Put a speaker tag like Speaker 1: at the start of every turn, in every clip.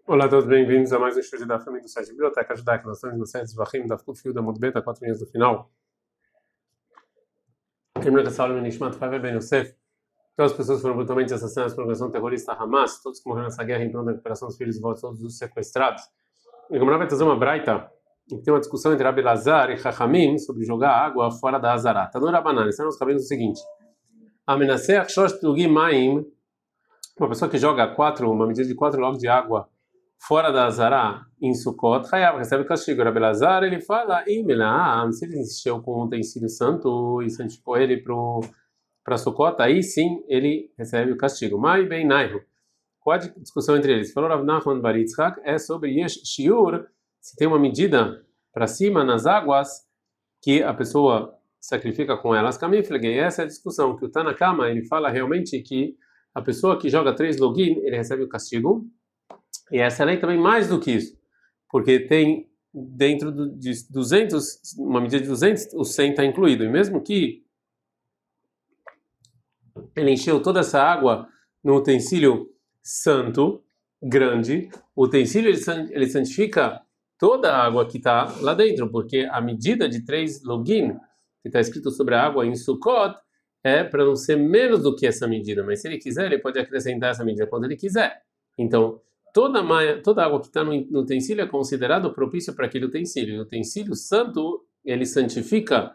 Speaker 1: Olá a todos, bem-vindos a mais um estudo da família do site Biblioteca Judaica. Nós estamos no site Zvachim, da Fio da Mudbeta, 4 linhas do final. Lembrando que essa aula é Nishmat Faver Ben Yosef. Todas as pessoas foram brutalmente assassinadas por organização terrorista Hamas, todos que morreram nessa guerra em prol da recuperação dos filhos e votos, todos os sequestrados. E como vai trazer uma braita, que tem uma discussão entre Rabi Lazar e Chachamim sobre jogar água fora da Azará. Tá no Rabanan, estão nos cabelos o seguinte: Amenaseach Shosh Tlugim Maim, uma pessoa que joga uma medida de 4 logos de água fora da Azará, em Sukkot, Hayav recebe castigo. Rabi Lazar, ele fala, se ele encheu com um utensílio santo e santificou ele para Sukkot, aí sim ele recebe o castigo. Mai bem naihu. Qual a discussão entre eles? Falou Rav Nachman bar Yitzchak, é sobre Yesh Shiur, se tem uma medida para cima nas águas que a pessoa sacrifica com elas. Kamiflegei, essa é a discussão, que o Tanakama, ele fala realmente que a pessoa que joga 3 login, ele recebe o castigo. E essa lei também mais do que isso, porque tem dentro de 200, uma medida de 200, o 100 está incluído. E mesmo que ele encheu toda essa água no utensílio santo, grande, o utensílio ele santifica toda a água que está lá dentro, porque a medida de 3 login, que está escrito sobre a água em Sukkot, é para não ser menos do que essa medida, mas se ele quiser, ele pode acrescentar essa medida quando ele quiser. Então, toda água que está no utensílio é considerado propício para aquele utensílio. O utensílio santo, ele santifica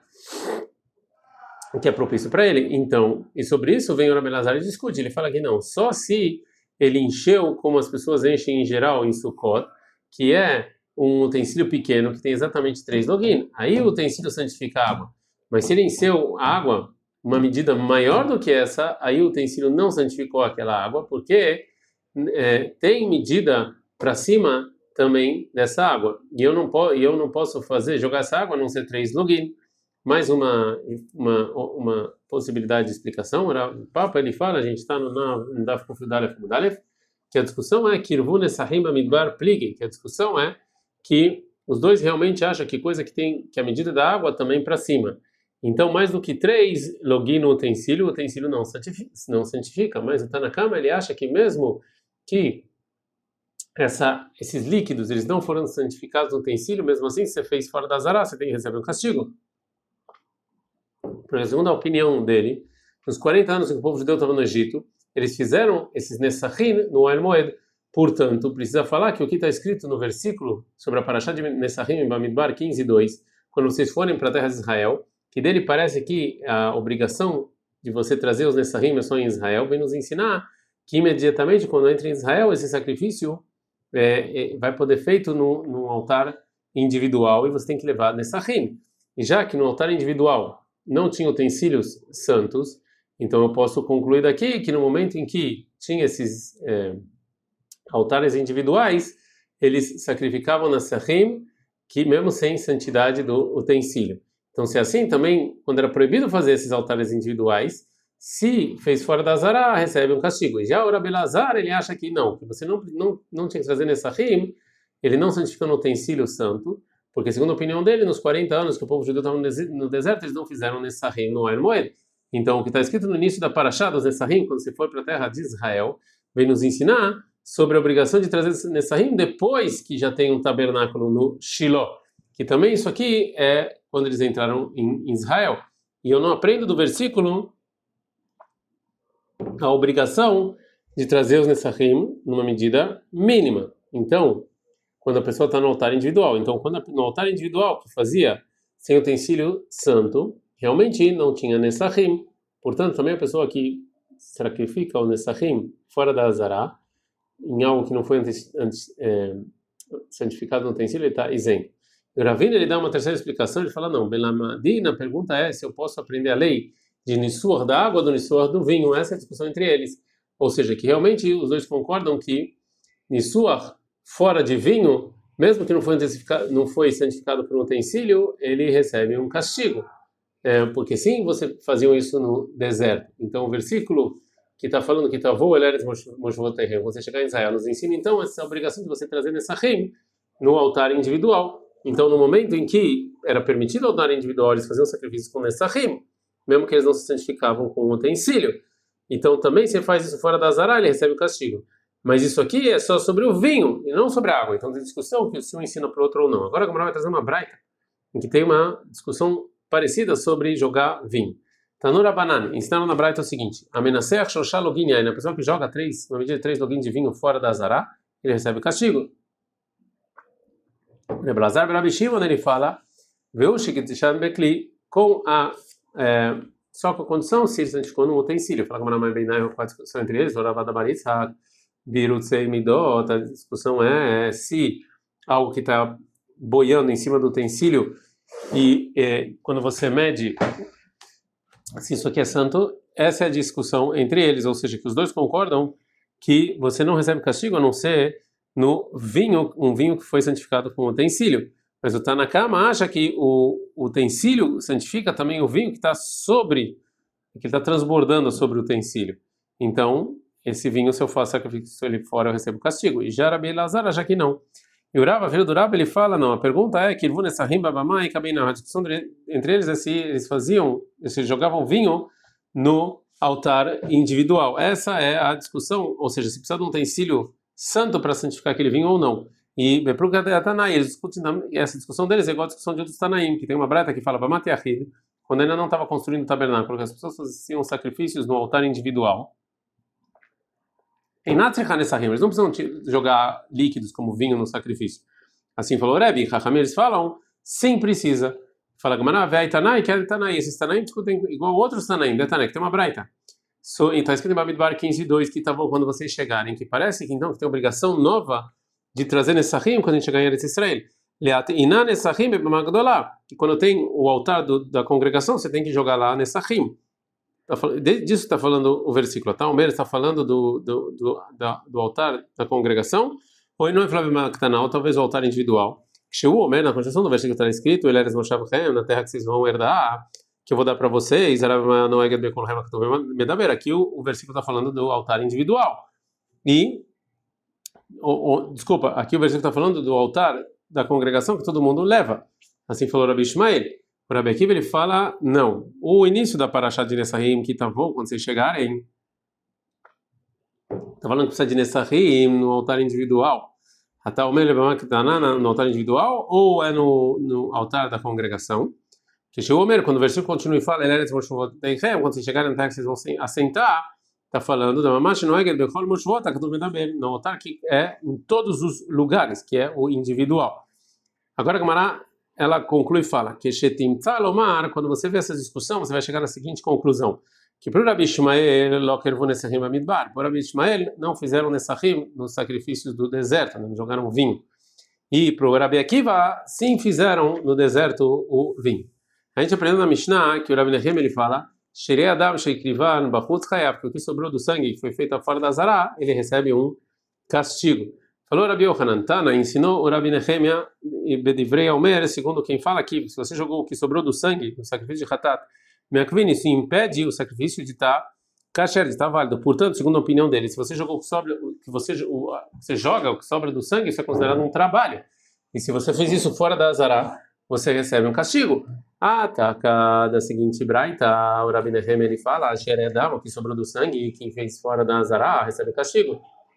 Speaker 1: o que é propício para ele. Então, e sobre isso vem o Rabi Lazar e discute. Ele fala que não, só se ele encheu como as pessoas enchem em geral em Sukkot, que é um utensílio pequeno que tem exatamente 3 login, aí o utensílio santifica a água. Mas se ele encheu a água uma medida maior do que essa, aí o utensílio não santificou aquela água, porque tem medida para cima também dessa água. E eu não posso jogar essa água a não ser 3 login. Mais uma possibilidade de explicação. O Papa ele fala, a gente está no Daf Kuf Yud Mudalef, que a discussão é que Irvu Nesahim Bamidbar Pligi, que a discussão é que os dois realmente acham que que a medida da água também para cima. Então, mais do que 3 login no utensílio, o utensílio não santifica. Mas o Tanakama ele acha que mesmo que esses líquidos eles não foram santificados no utensílio, mesmo assim, se você fez fora da Azará, você tem que receber um castigo. Segundo a opinião dele, nos 40 anos que o povo judeu estava no Egito, eles fizeram esses Nessachim no Oel Moed. Portanto, precisa falar que o que está escrito no versículo sobre a Parashá de Nessachim em Bamidbar 15:2, quando vocês forem para a terra de Israel, que dele parece que a obrigação de você trazer os Nessachim é só em Israel, vem nos ensinar que imediatamente quando entra em Israel, esse sacrifício vai poder ser feito no altar individual e você tem que levar Nessachim. E já que no altar individual não tinha utensílios santos, então eu posso concluir daqui que no momento em que tinha esses altares individuais, eles sacrificavam Nessachim, que mesmo sem santidade do utensílio. Então, se é assim, também, quando era proibido fazer esses altares individuais, se fez fora da Azará, recebe um castigo. E já o Rabi Lazar, ele acha que não, que você não tinha que trazer Nessachim, ele não santificou no utensílio santo, porque, segundo a opinião dele, nos 40 anos que o povo judeu estava no deserto, eles não fizeram Nessachim no Oel Moed. Então, o que está escrito no início da Parashá dos Nessachim, quando você for para a terra de Israel, vem nos ensinar sobre a obrigação de trazer Nessachim depois que já tem um tabernáculo no Shiloh, que também isso aqui é quando eles entraram em Israel. E eu não aprendo do versículo a obrigação de trazer os Nessachim numa medida mínima. Então, quando a pessoa está no altar individual. Então, no altar individual que fazia sem utensílio santo, realmente não tinha Nessachim. Portanto, também a pessoa que sacrifica o Nessachim fora da Azará, em algo que não foi santificado no utensílio, ele está isento. O Ravina, ele dá uma terceira explicação, ele fala, não, Belamadina, a pergunta é se eu posso aprender a lei de Nissuar da água do Nissuar do vinho. Essa é a discussão entre eles. Ou seja, que realmente os dois concordam que Nissuar fora de vinho, mesmo que não foi santificado por um utensílio, ele recebe um castigo. Porque sim, você faziam isso no deserto. Então, o versículo que está falando que Tavou Eleres Moshvotehem, você chegar em Israel, nos ensina então essa obrigação de você trazer Nessachim no altar individual. Então, no momento em que era permitido ao altar individual eles faziam sacrifício com Nessachim, mesmo que eles não se santificavam com um utensílio. Então, também, se ele faz isso fora da Azará, ele recebe o castigo. Mas isso aqui é só sobre o vinho e não sobre a água. Então tem discussão que se um ensina para o outro ou não. Agora a Gemara vai trazer uma braita em que tem uma discussão parecida sobre jogar vinho. Tanura Banani, ensinaram na braita o seguinte: Amenaseach Shoshá Login Yain, a pessoa que joga uma medida de 3 login de vinho fora da Azará, ele recebe castigo. Rebelazar Berabi Shimon, ele fala, só com a condição se ele santificou num utensílio. Fala como a mãe bem a discussão entre eles, Oravada Baritza, Birutzei Midot, a discussão é se algo que está boiando em cima do utensílio e quando você mede se isso aqui é santo, essa é a discussão entre eles, ou seja, que os dois concordam que você não recebe castigo a não ser no vinho, um vinho que foi santificado com utensílio. Mas o Tanakama acha que o utensílio santifica também o vinho que está sobre, que está transbordando sobre o utensílio. Então, esse vinho, se eu faço sacrifício ele fora, eu recebo castigo. E já Rabi Elazar acha que não. E o Rava, filho do Rava, ele fala, não, a pergunta é que a discussão entre eles é se eles jogavam vinho no altar individual. Essa é a discussão, ou seja, se precisa de um utensílio santo para santificar aquele vinho ou não. E eles discutem, essa discussão deles é igual a discussão de outros Tanaim, que tem uma breta que fala para Mateachid, quando ainda não estava construindo o tabernáculo, que as pessoas faziam sacrifícios no altar individual. Em Natsechanessahim, eles não precisam jogar líquidos como vinho no sacrifício. Assim falou o Rebbe, Chachamim, eles falam, sim precisa. Fala Gamara, Vei Tanai, que é Tanai. Esses Tanaim discutem igual outros Tanaim, de Tanai, que tem uma braita. Está escrito em Bamidbar 15:2 que tá bom quando vocês chegarem, que parece que então que tem obrigação nova de trazer Nessahim quando a gente chegar em Eretz Israel. Iná Nessahim que quando tem o altar da congregação, você tem que jogar lá Nessahim. Disso está falando o versículo, tá? O Meir está falando do altar da congregação, ou não é Flávio Maktanal, talvez o altar individual. O Meir, na continuação do versículo está escrito, ele eres Moshavchem, na terra que vocês vão herdar, que eu vou dar para vocês, aqui o versículo está falando do altar individual. E, desculpa, aqui o versículo está falando do altar da congregação que todo mundo leva. Assim falou Rabi Ishmael. O Rabi Akiva, ele fala, não. O início da Parashá de Nessahim, que bom quando vocês chegarem, está falando que precisa de Nessahim no altar individual. Até o Meir no altar individual ou é no altar da congregação? Que chegou o Meir, quando o versículo continua e fala, quando vocês chegarem na terra que vocês vão assentar, está falando da Mamash Noeged Bechol Moshvot, no altar que é em todos os lugares, que é o individual. Agora a Gemara, ela conclui e fala que quando você vê essa discussão, você vai chegar na seguinte conclusão, que para o Rabi Ishmael, para o Rabi Ishmael não fizeram Nessahim nos sacrifícios do deserto, não jogaram vinho. E para o Rabi Akiva, sim fizeram no deserto o vinho. A gente aprendeu na Mishnah que o Rabi Nehem ele fala Shirei Adam Sheikrivan Bachutz Chayav, que o que sobrou do sangue que foi feito fora da Zará, ele recebe um castigo. Falou Rabi Yohanan Tana, ensinou o Rabi Nehemia e Bedivrei Omer, segundo quem fala aqui, se você jogou o que sobrou do sangue no sacrifício de Hatat, Meakvin, isso impede o sacrifício de estar kasher, de estar válido. Portanto, segundo a opinião dele, se você jogou o que sobra, você joga o que sobra do sangue, isso é considerado um trabalho. E se você fez isso fora da Zará, você recebe um castigo. Tá da seguinte braita, o Rabi Nehemia ele fala, o que sobrou do sangue e quem fez fora da Zará recebe castigo.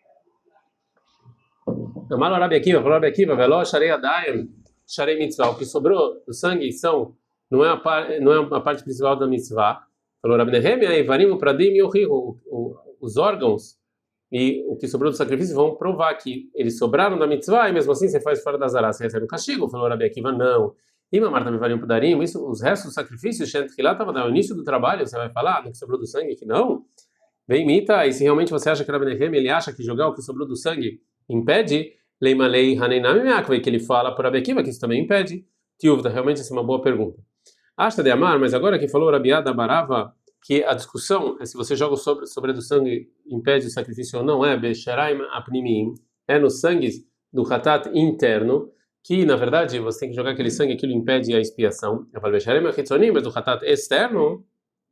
Speaker 1: Amalo Rabi Akiva, Velo Sharei Adayim, Sharei Mitzvah, o que sobrou do sangue não é a parte principal da mitzvah. Falou Rabi Nehemia, Evarim, Pradim e os órgãos e o que sobrou do sacrifício vão provar que eles sobraram da mitzvah e mesmo assim você faz fora da Zará, você recebe um castigo. Falou Rabi Akiva, não. E Marta Evarim, Pradim, os restos do sacrifício, estava no início do trabalho, você vai falar do que sobrou do sangue que não? Bem, Mita, e se realmente você acha que Rabi Nehemia ele acha que jogar o que sobrou do sangue impede, Leimalei Haneinami Meakvei, que ele fala por Rabi Akiva, que isso também impede. Tiúvda, realmente essa é uma boa pergunta. Ashta de Amar, mas agora que falou Rabiada Barava, que a discussão é se você joga sobre do sangue impede o sacrifício ou não, é Besharaim Apnimim, é no sangue do Hatat interno, que na verdade você tem que jogar aquele sangue, aquilo impede a expiação. Eu falo Besharaim Achitzonim, mas do Hatat externo,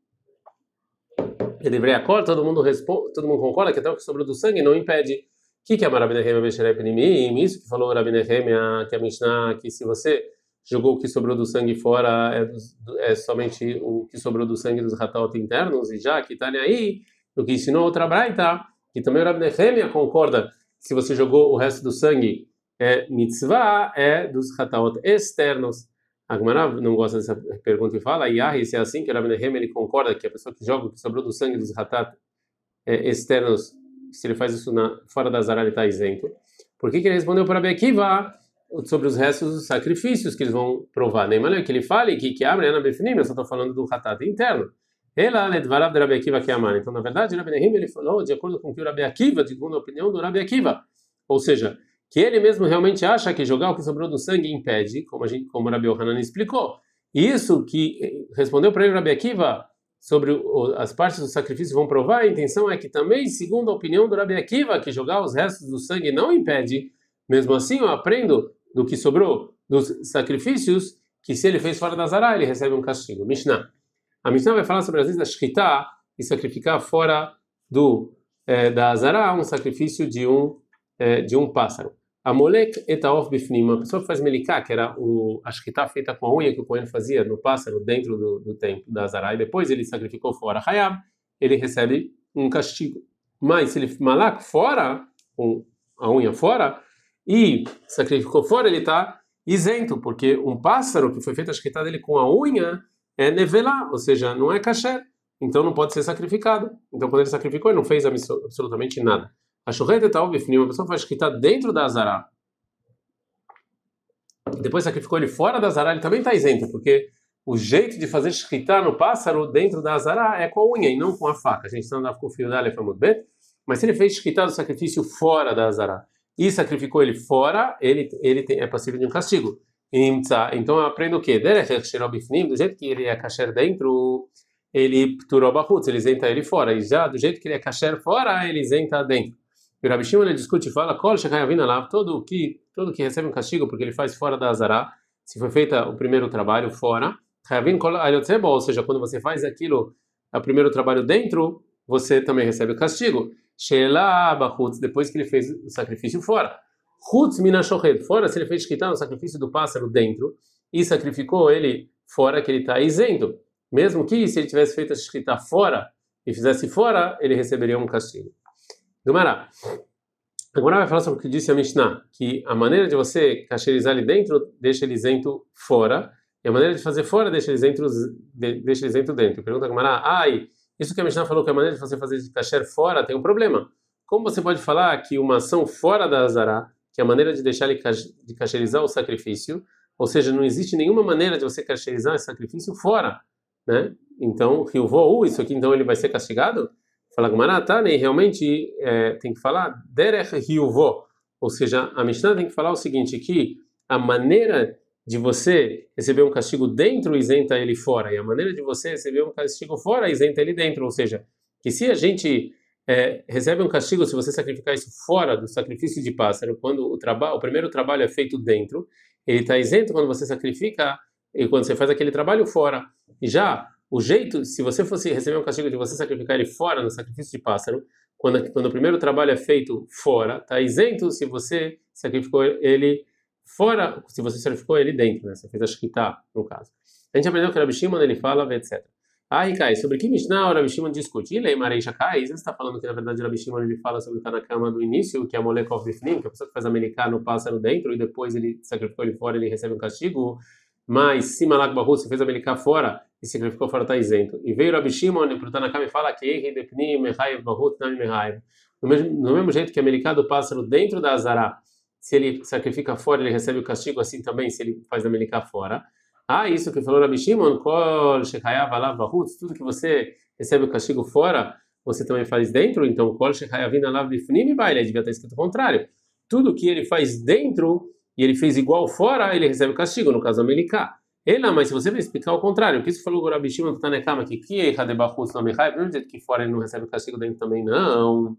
Speaker 1: ele deveria acordar, todo mundo concorda que até o que sobrou do sangue não impede. O que é Rabi Nehemia Besherei Pnimim? Isso que falou Rabi Nehemia, que é a Mishnah, que se você jogou o que sobrou do sangue fora, é somente o que sobrou do sangue dos ratot internos, e já que está aí, o que ensinou outra braita, que também o Rabi Nehemia concorda que se você jogou o resto do sangue é mitzvah, é dos hataot externos. A Gemara não gosta dessa pergunta e fala, e se é assim que o Rabi Nehemia ele concorda que a pessoa que joga o que sobrou do sangue dos hatat externos, se ele faz isso fora da Zara, ele está isento. Por que ele respondeu para Rabi Akiva sobre os restos dos sacrifícios que eles vão provar? Nem mais que ele fale que abre na befnim, eu só estou falando do hatat interno. Ela ledvarav de Rabi Akiva que amar. Então, na verdade, Rabi Nehemia ele falou de acordo com o que o Rabi Akiva, segundo a opinião do Rabi Akiva, ou seja, que ele mesmo realmente acha que jogar o que sobrou do sangue impede, como o Rabi Yohanan explicou. E isso que respondeu para ele Rabi Akiva sobre as partes do sacrifício vão provar, a intenção é que também, segundo a opinião do Rabi Akiva, que jogar os restos do sangue não impede, mesmo assim eu aprendo do que sobrou dos sacrifícios, que se ele fez fora da Zara, ele recebe um castigo. Mishnah. A Mishnah vai falar sobre as vezes da shkita e sacrificar fora da Zara um sacrifício de um pássaro. Amolek etaof bifnim, uma pessoa que faz meliká, que era a shkita feita com a unha que o Cohen fazia no pássaro dentro do templo da Zara, e depois ele sacrificou fora Hayab, ele recebe um castigo. Mas se ele malak fora, com a unha fora, e sacrificou fora, ele está isento, porque um pássaro que foi feita a shkita dele com a unha é nevelá, ou seja, não é kasher, então não pode ser sacrificado. Então quando ele sacrificou, ele não fez absolutamente nada. A churreta está bifnim, uma pessoa faz shkita dentro da Zara, depois sacrificou ele fora da Zara, ele também está isento, porque o jeito de fazer shkita no pássaro dentro da Zara é com a unha e não com a faca. A gente não andava com o fio da Alefamud Bet, mas se ele fez shkita do sacrifício fora da Zara e sacrificou ele fora, ele é passível de um castigo. Então eu aprendo o quê? Do jeito que ele é kasher dentro, ele pturou bachutz, ele isenta ele fora. E já do jeito que ele é kasher fora, ele isenta dentro. E o Rabi Shimon ele discute e fala, todo que recebe um castigo porque ele faz fora da Zara, se foi feito o primeiro trabalho fora, ou seja, quando você faz aquilo, o primeiro trabalho dentro, você também recebe o castigo. Depois que ele fez o sacrifício fora. Fora, se ele fez shkita no sacrifício do pássaro dentro e sacrificou ele fora, que ele está isento. Mesmo que se ele tivesse feito a shkita fora e fizesse fora, ele receberia um castigo. Gemara. Agora vai falar sobre o que disse a Mishnah, que a maneira de você kasherizar ele dentro, deixa ele isento fora, e a maneira de fazer fora, deixa ele isento dentro. Pergunta a Gemara, isso que a Mishnah falou que a maneira de você fazer de kasher fora tem um problema. Como você pode falar que uma ação fora da Zara, que é a maneira de deixar ele de kasherizar o sacrifício, ou seja, não existe nenhuma maneira de você kasherizar esse sacrifício fora, né? Então, isso aqui então ele vai ser castigado? Fala Gumara, e realmente tem que falar derech hiuvo, ou seja, a Mishnah tem que falar o seguinte, que a maneira de você receber um castigo dentro isenta ele fora, e a maneira de você receber um castigo fora isenta ele dentro, ou seja, que se a gente recebe um castigo se você sacrificar isso fora do sacrifício de pássaro, quando o primeiro trabalho é feito dentro, ele está isento quando você sacrifica e quando você faz aquele trabalho fora. E já o jeito, se você fosse receber um castigo de você sacrificar ele fora no sacrifício de pássaro, quando o primeiro trabalho é feito fora, está isento se você sacrificou ele fora, se você sacrificou ele dentro, né? Você fez a shkita, no caso. A gente aprendeu que o Rabi Shimon ele fala, etc. Rikai, sobre que Mishnah o Rabi Shimon discute? Ele Marei Shakai, você está falando que na verdade o Rabi Shimon ele fala sobre estar na cama do início, que é a Molekov Bifnim, que é a pessoa que faz a melicá no pássaro dentro e depois ele sacrificou ele fora, ele recebe um castigo. Mas se Malak Bahu se fez a melicá fora e sacrificou fora, está isento. E veio o Rabi Shimon para o Tanakam e fala que Ehi Depnim Mechayev Bahu Tnami Mechayev. No mesmo jeito que a melicá do pássaro dentro da Azara, se ele sacrifica fora, ele recebe o castigo, assim também se ele faz a melicá fora. Isso que falou Rabi Shimon, Kol Shechayav Alav Bahutz, tudo que você recebe o castigo fora, você também faz dentro, então Kol Shechayavin Alav Bifnim Baile, devia estar escrito o contrário. Tudo que ele faz dentro e ele fez igual fora, ele recebe o castigo, no caso a melicá. Mas se você vai explicar o contrário, o que isso falou o Rabi Shimon está na cama aqui, que Hade Bahutz não Mechayev, não dizer que fora ele não recebe o castigo, dentro também não.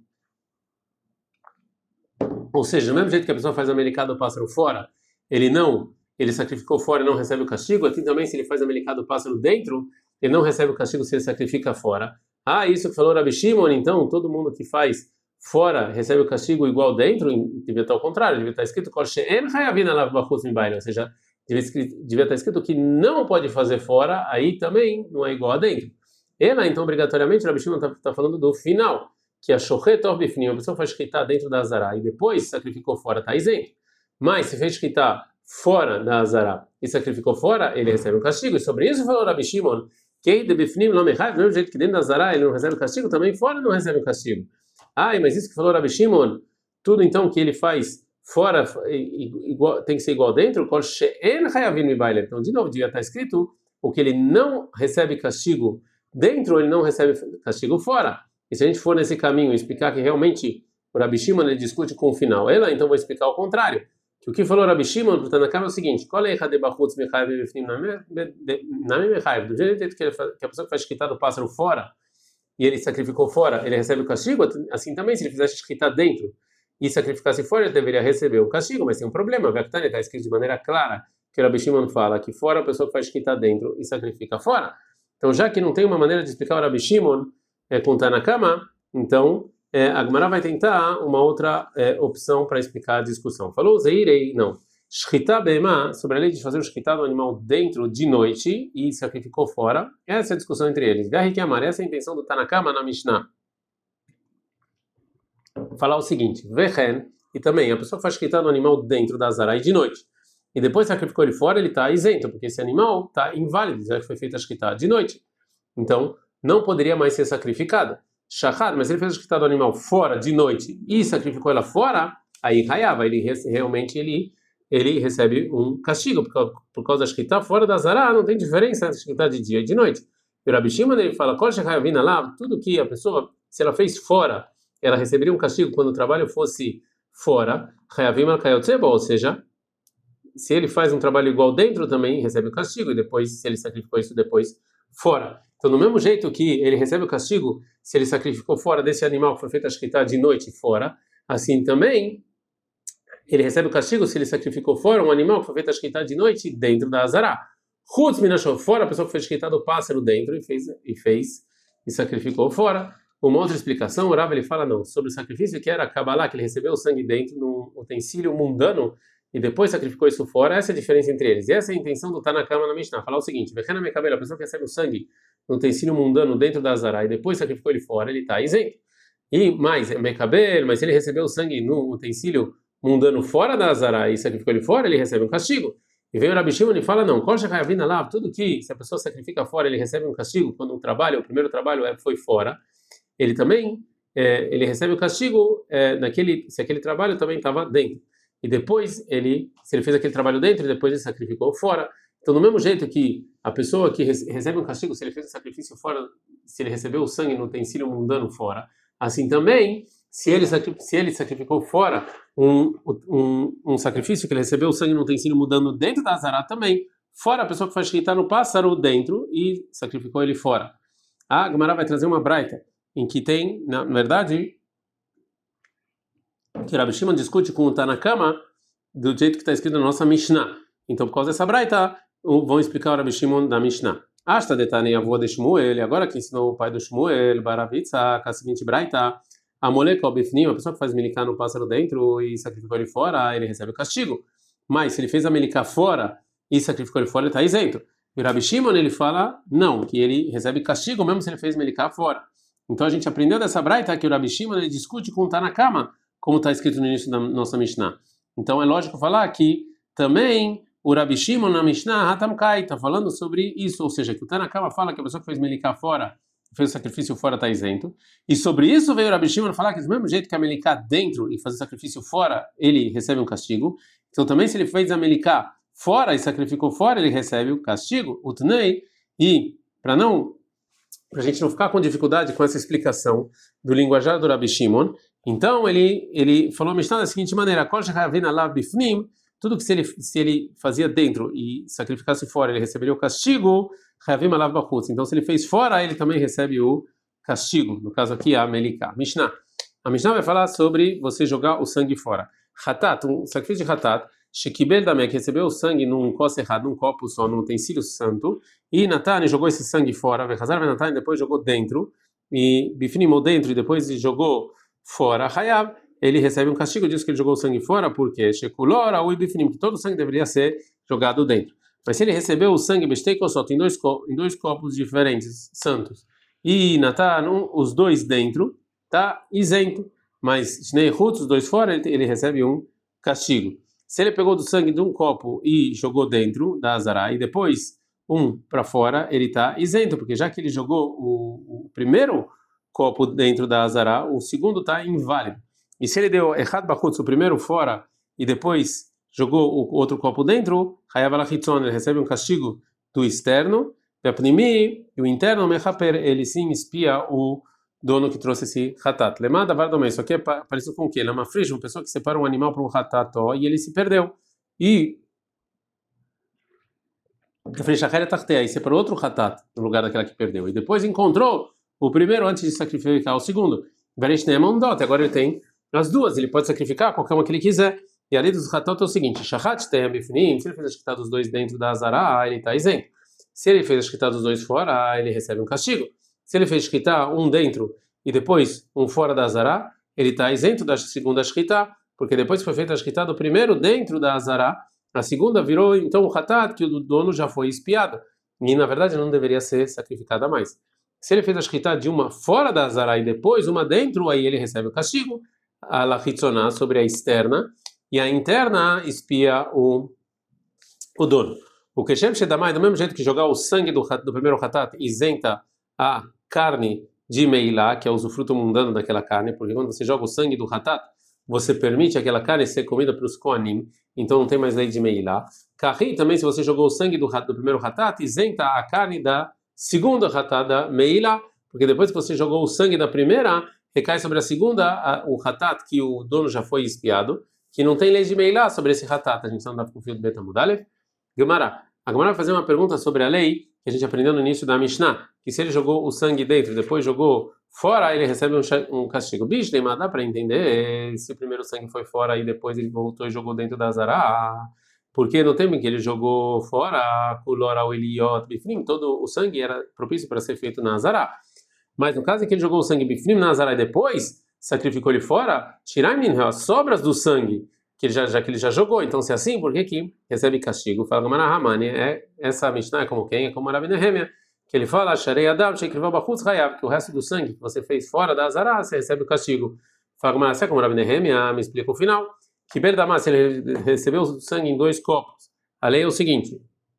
Speaker 1: Ou seja, do mesmo jeito que a pessoa faz a melicá do pássaro fora, ele sacrificou fora e não recebe o castigo, assim também se ele faz a melicá do pássaro dentro, ele não recebe o castigo se ele sacrifica fora. Isso que falou Rabi Shimon, então, todo mundo que faz fora recebe o castigo igual dentro, devia estar ao contrário, devia estar escrito, ou seja, devia estar escrito que não pode fazer fora, aí também não é igual a dentro. Então, obrigatoriamente, Rabi Shimon está falando do final, que a shochet or bifnim, a pessoa faz shkita dentro da azara e depois sacrificou fora, está isento. Mas se fez shkita fora da azara e sacrificou fora, ele recebe um castigo. E sobre isso falou Rabi Shimon, que de bifnim não mechav, do mesmo jeito que dentro da azara ele não recebe o castigo, também fora não recebe o castigo. Mas isso que falou Rabi Shimon, tudo então que ele faz fora tem que ser igual dentro, kol she'en chayavin mibaile. Então, de novo, devia estar escrito o que ele não recebe castigo dentro, ele não recebe castigo fora. E se a gente for nesse caminho e explicar que realmente o Rabi Shimon ele discute com o final, então vou explicar o contrário. Que o que falou Rabi Shimon para o Tanakama é o seguinte: do jeito que a pessoa que faz shkita do pássaro fora e ele sacrificou fora, ele recebe o castigo, assim também, se ele fizesse shkita dentro e sacrificasse fora, ele deveria receber o castigo, mas tem um problema. O está escrito de maneira clara que o Rabi Shimon fala que fora a pessoa que faz shkita dentro e sacrifica fora. Então, já que não tem uma maneira de explicar o Rabi Shimon com Tanakama, então a Gemara vai tentar uma outra opção para explicar a discussão. Falou Zeirei, não. Shkita be'ema, sobre a lei de fazer o shkita do animal dentro de noite e sacrificou fora, essa é a discussão entre eles. Essa é a intenção do Tanakama na Mishnah. Falar o seguinte, Vechen, e também a pessoa faz shkita do animal dentro da azara e de noite, e depois sacrificou ele fora, ele está isento, porque esse animal está inválido, já que foi feita a shkita de noite. Então, não poderia mais ser sacrificado. Shachad, mas ele fez a shkita do animal fora de noite e sacrificou ela fora, aí raiava, realmente ele recebe um castigo, por causa da shkita fora da azara, não tem diferença entre shkita de dia e de noite. E o Rabi Shimon ele fala, tudo que a pessoa, se ela fez fora, ela receberia um castigo quando o trabalho fosse fora, ou seja, se ele faz um trabalho igual dentro também, recebe o castigo, e depois, se ele sacrificou isso depois, fora. Então, do mesmo jeito que ele recebe o castigo, se ele sacrificou fora desse animal que foi feito a shkita de noite fora, assim também, ele recebe o castigo se ele sacrificou fora um animal que foi feito a shkita de noite dentro da azara. Chutz minashov, fora a pessoa que fez shkita do pássaro dentro e sacrificou fora. Uma outra explicação, o Rav ele fala não, sobre o sacrifício que era a Kabbalah, que ele recebeu o sangue dentro num utensílio mundano e depois sacrificou isso fora, essa é a diferença entre eles. E essa é a intenção do Tanakama na Mishnah, falar o seguinte, a pessoa que recebe o sangue no utensílio mundano dentro da azara e depois sacrificou ele fora, ele está isento. E mais, mas se ele recebeu o sangue no utensílio mundano fora da azara e sacrificou ele fora, ele recebe um castigo. E veio o Rabi Shimon e fala não, tudo que se a pessoa sacrifica fora, ele recebe um castigo quando o primeiro trabalho foi fora, ele também ele recebe o castigo se aquele trabalho também estava dentro. E depois se ele fez aquele trabalho dentro, e depois ele sacrificou fora. Então, do mesmo jeito que a pessoa que recebe um castigo, se ele fez o sacrifício fora, se ele recebeu o sangue no utensílio mundano fora, assim também, se ele sacrificou fora um sacrifício que ele recebeu o sangue no utensílio mundano dentro da azara também, fora a pessoa que faz shkita no pássaro dentro e sacrificou ele fora. A Gemara vai trazer uma braita em que tem, na verdade, que o Rabi Shimon discute com o Tanakama do jeito que está escrito na nossa Mishnah. Então, por causa dessa braita, vão explicar o Rabi Shimon da Mishnah. Ashta detanei avô de Shmuel, agora que ensinou o pai do Shmuel, Baravitza, com a seguinte braita, a moleka obifnim, a pessoa que faz meliká no pássaro dentro e sacrificou ele fora, ele recebe o castigo. Mas se ele fez a meliká fora e sacrificou ele fora, ele está isento. E o Rabi Shimon, ele fala, não, que ele recebe castigo mesmo se ele fez meliká fora. Então a gente aprendeu dessa braita que o Rabi Shimon ele discute com o Tanakama, como está escrito no início da nossa Mishnah. Então é lógico falar que também o Rabi Shimon na Mishnah Hatamkai está falando sobre isso, ou seja, que o Tanakama fala que a pessoa que fez meliká fora, fez o sacrifício fora, está isento. E sobre isso veio o Rabi Shimon falar que do mesmo jeito que a meliká dentro e fazer o sacrifício fora, ele recebe um castigo. Então também se ele fez a meliká fora e sacrificou fora, ele recebe o castigo. O Tnei, e para a gente não ficar com dificuldade com essa explicação do linguajar do Rabi Shimon, então ele falou a Mishnah da seguinte maneira: tudo que se ele fazia dentro e sacrificasse fora, ele receberia o castigo. Então se ele fez fora, ele também recebe o castigo. No caso aqui a Meliká. Mishnah. A Mishnah vai falar sobre você jogar o sangue fora. Hatat, um sacrifício de Hatat, Shekibel Damé, que recebeu o sangue num copo errado, num copo só, num utensílio santo, e Natane jogou esse sangue fora, Vechazar Natane depois jogou dentro, e Bifnim dentro e depois jogou fora, Hayab, ele recebe um castigo disso que ele jogou o sangue fora, porque Shekulor, Aui Bifnim, que todo o sangue deveria ser jogado dentro. Mas se ele recebeu o sangue Besteikosot em dois copos diferentes, santos, e Natan, os dois dentro, está isento. Mas Shnei Chutz, os dois fora, ele recebe um castigo. Se ele pegou do sangue de um copo e jogou dentro da Azará e depois um para fora, ele está isento, porque já que ele jogou o primeiro copo dentro da Azará, o segundo está inválido. E se ele deu Echad Bachutz, o primeiro fora, e depois jogou o outro copo dentro, Hayav Alachitzon, ele recebe um castigo do externo, e o interno, Mechaper, ele sim espia o dono que trouxe esse hatat. Lemada vardomé, isso aqui é parecido com o quê? Ele é uma frígida, uma pessoa que separa um animal para um hatat e ele se perdeu. E aí separou outro hatat no lugar daquela que perdeu. E depois encontrou o primeiro antes de sacrificar o segundo. Agora ele tem as duas, ele pode sacrificar qualquer uma que ele quiser. E a lei dos hatat é o seguinte: se ele fez a shkita dos dois dentro da Azará, ele está isento. Se ele fez a shkita dos dois fora, ele recebe um castigo. Se ele fez shkita um dentro e depois um fora da Azará, ele está isento da segunda shkita, porque depois que foi feita a shkita do primeiro dentro da Azará, a segunda virou então o hatat, que o dono já foi espiado. E na verdade não deveria ser sacrificada mais. Se ele fez a shkita de uma fora da Azará e depois uma dentro, aí ele recebe o castigo, a lachitzoná, sobre a externa, e a interna espia o dono. O Keshem Shedamai, do mesmo jeito que jogar o sangue do primeiro hatat isenta a carne de Meilá, que é o usufruto mundano daquela carne, porque quando você joga o sangue do hatat, você permite aquela carne ser comida pelos Kohanim, então não tem mais lei de Meilá. Kahi, também, se você jogou o sangue do primeiro hatat, isenta a carne da segunda hatat da Meilá, porque depois que você jogou o sangue da primeira, recai sobre a segunda o hatat que o dono já foi espiado, que não tem lei de Meilá sobre esse hatat. A gente não dá com o fio do Betamudalev. Gemara. A Gemara vai fazer uma pergunta sobre a lei que a gente aprendeu no início da Mishnah, que se ele jogou o sangue dentro e depois jogou fora, ele recebe um castigo. Bicho, dá para entender se o primeiro sangue foi fora e depois ele voltou e jogou dentro da Azará. Porque no tempo em que ele jogou fora, todo o sangue era propício para ser feito na Azará. Mas no caso em que ele jogou o sangue bifnim na Azará e depois sacrificou ele fora, tirar as sobras do sangue, que ele já jogou, então se é assim, por que recebe castigo? Fala Gamara Ramani, essa Mishnah é como quem? É como Rabi Nehemia, que ele fala, Sharei Adam, Sheikriva Bachutz Hayav, que o resto do sangue que você fez fora da Azará, você recebe o castigo. Fala Gamara, se é como Rabi Nehemia, me explica o final, que Berdamá, se ele recebeu o sangue em dois copos, a lei é o seguinte,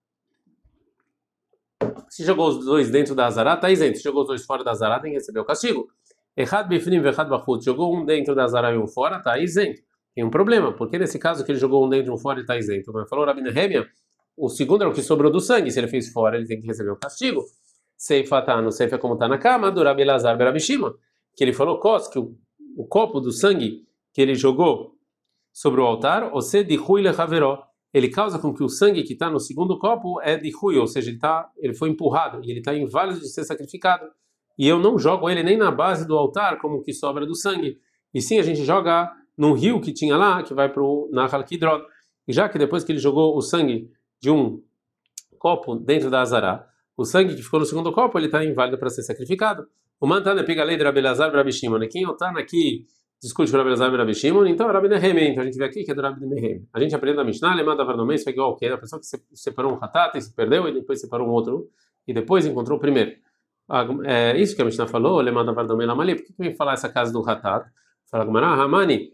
Speaker 1: se jogou os dois dentro da Azará, está isento, se jogou os dois fora da Azará, tem que receber o castigo. Echad Bifnim Vechad Bachutz, jogou um dentro da Azará e um fora, está isento. Tem um problema, porque nesse caso que ele jogou um dentro e um fora, ele está isento. Mas falou Rabi Nehemia, o segundo era o que sobrou do sangue, se ele fez fora, ele tem que receber o castigo. Seifa tá no Seifa como está na cama, do Rabi Elazar Rabi Shimon, que ele falou, que o copo do sangue que ele jogou sobre o altar, ele causa com que o sangue que está no segundo copo é de hui, ou seja, ele foi empurrado, e ele está inválido de ser sacrificado. E eu não jogo ele nem na base do altar, como que sobra do sangue. E sim, a gente joga num rio que tinha lá, que vai para o Nahal Kidron. E já que depois que ele jogou o sangue de um copo dentro da Azará, o sangue que ficou no segundo copo, ele está inválido para ser sacrificado. O Mantana pega a lei de Rabi Elazar e Rabi Shimon. E quem está aqui discute com Rabi Elazar e Rabi Shimon, então Rabi Nehemia. Então a gente vê aqui que é do Rabi Nehemia. A gente aprende na Mishnah, Lemada Varnomei, isso é igual ao que? A pessoa que separou um hatat e se perdeu, e depois separou um outro, e depois encontrou o primeiro. Isso que a Mishnah falou, Lemada Varnomei Lamali, por que vem falar essa casa do hatat? Fala Gamara, Ramani,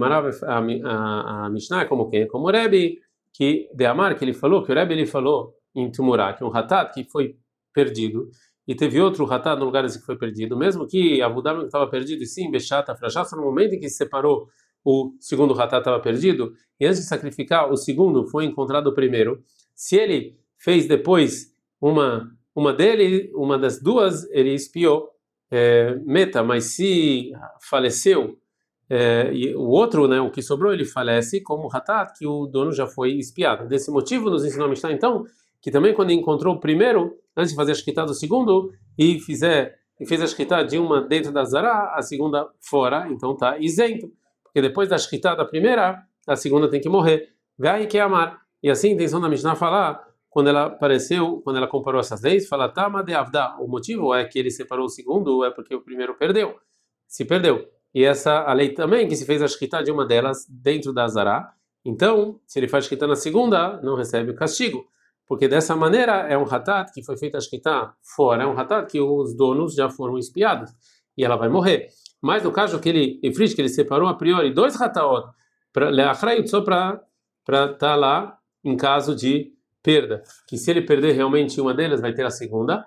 Speaker 1: a Mishnah é como quem? Como o Rebbe, que de Amar, que ele falou, que o Rebbe ele falou em Tumurá, que um hatat que foi perdido, e teve outro hatat no lugar desse que foi perdido, mesmo que a Budam estava perdido, e sim, Bechata, Frachata, no momento em que se separou, o segundo hatat estava perdido, e antes de sacrificar, o segundo foi encontrado o primeiro. Se ele fez depois uma das duas, ele espiou, meta, mas se faleceu, e o outro, né, o que sobrou, ele falece como hatat, que o dono já foi espiado. Desse motivo, nos ensinou a Mishnah, então, que também quando encontrou o primeiro, antes de fazer a shkita do segundo, e fez a shkita de uma dentro da Zará, a segunda fora, então está isento. Porque depois da shkita da primeira, a segunda tem que morrer. Vai que amar. E assim a intenção da Mishnah falar, quando ela comparou essas leis, fala, Tama de Avda. O motivo é que ele separou o segundo, é porque o primeiro se perdeu. E a lei também, que se fez a shkita de uma delas dentro da Zará, então, se ele faz shkita na segunda, não recebe o castigo. Porque dessa maneira é um hatat que foi feita a shkita fora, é um hatat que os donos já foram espiados, e ela vai morrer. Mas no caso que ele que ele separou a priori dois hataot só para estar lá em caso de perda, que se ele perder realmente uma delas vai ter a segunda.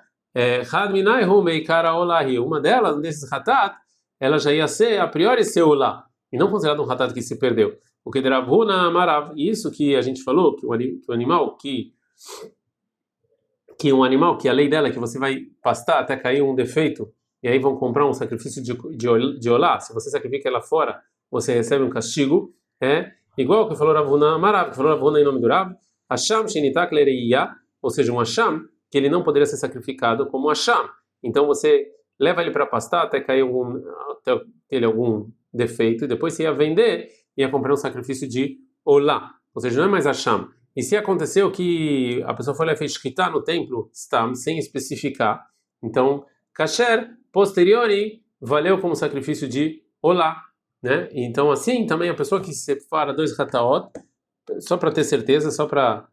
Speaker 1: Uma delas, um desses hatat, ela já ia ser a priori seu lá e não considerado um hatat que se perdeu. O que derá Ravuna Marav, isso que a gente falou que o animal que um animal que a lei dela é que você vai pastar até cair um defeito e aí vão comprar um sacrifício de olá. Se você sacrifica ela fora, você recebe um castigo. É igual que falou Ravuna Marav, que falou Ravuna em nome do Rav, Hasham Shinitak Lereia, ou seja, um Hasham que ele não poderia ser sacrificado como Hasham. Então você leva ele para pastar até cair até ter algum defeito e depois você ia vender e ia comprar um sacrifício de olá, ou seja, não é mais Hasham. E se aconteceu que a pessoa foi lá e fez shkita no templo, stam, sem especificar, então kasher posteriori valeu como sacrifício de olá, né? Então assim também a pessoa que separa dois hataot, só para ter certeza, só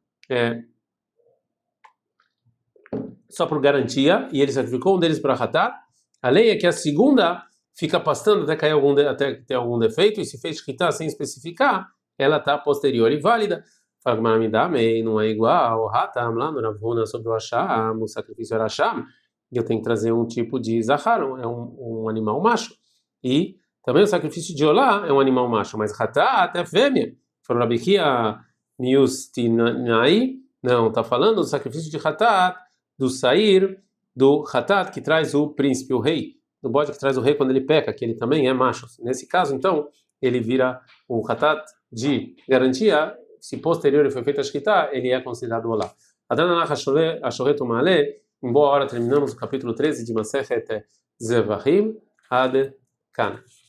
Speaker 1: por garantia, e ele sacrificou um deles para hatat, a lei é que a segunda fica pastando até cair até ter algum defeito, e se fez shkita sem especificar, ela está posteriori válida. Fala que Maramidame não é igual ao Hatam lá no Ravuna sobre o Hasham, o sacrifício era Hasham, e eu tenho que trazer um tipo de Zahar, é um animal macho. E também o sacrifício de Olá é um animal macho, mas Hatat é fêmea. Falou Rabikia Niustinai, não, está falando do sacrifício de Hatat, do Sair, do Hatat que traz o príncipe, o rei, do bode que traz o rei quando ele peca, que ele também é macho. Nesse caso, então, ele vira o Hatat de garantia. Se posterior foi feita a shkita, ele é considerado olá. Adananach Ashoret Umaleh, em boa hora terminamos o capítulo 13 de Masechet Zevachim, Ad Kan.